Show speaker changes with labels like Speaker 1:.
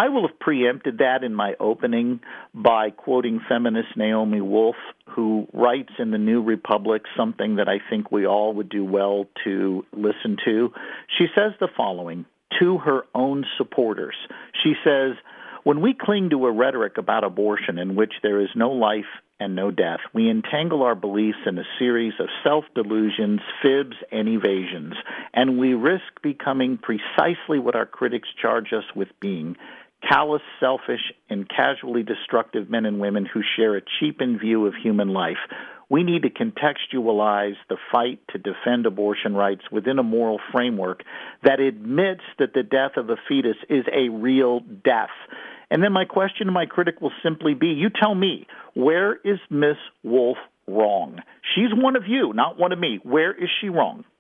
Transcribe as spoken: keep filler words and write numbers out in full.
Speaker 1: I will have preempted that in my opening by quoting feminist Naomi Wolf, who writes in the New Republic something that I think we all would do well to listen to. She says the following to her own supporters. She says, when we cling to a rhetoric about abortion in which there is no life and no death, we entangle our beliefs in a series of self-delusions, fibs, and evasions, and we risk becoming precisely what our critics charge us with being, callous, selfish, and casually destructive men and women who share a cheapened view of human life. We need to contextualize the fight to defend abortion rights within a moral framework that admits that the death of a fetus is a real death. And then my question to my critic will simply be, you tell me, where is Miss Wolf wrong? She's one of you, not one of me. Where is she wrong?